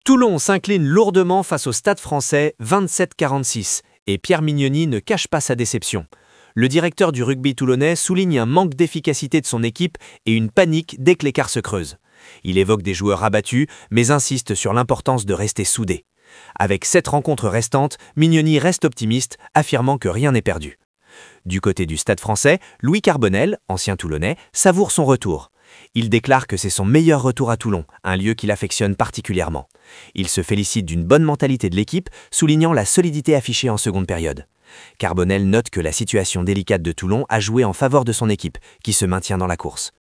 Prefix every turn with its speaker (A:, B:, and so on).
A: Toulon s'incline lourdement face au Stade Français 27-46 et Pierre Mignoni ne cache pas sa déception. Le directeur du rugby toulonnais souligne un manque d'efficacité de son équipe et une panique dès que l'écart se creuse. Il évoque des joueurs abattus mais insiste sur l'importance de rester soudés. Avec 7 rencontres restantes, Mignoni reste optimiste, affirmant que rien n'est perdu. Du côté du Stade Français, Louis Carbonel, ancien Toulonnais, savoure son retour. Il déclare que c'est son meilleur retour à Toulon, un lieu qu'il affectionne particulièrement. Il se félicite d'une bonne mentalité de l'équipe, soulignant la solidité affichée en seconde période. Carbonel note que la situation délicate de Toulon a joué en faveur de son équipe, qui se maintient dans la course.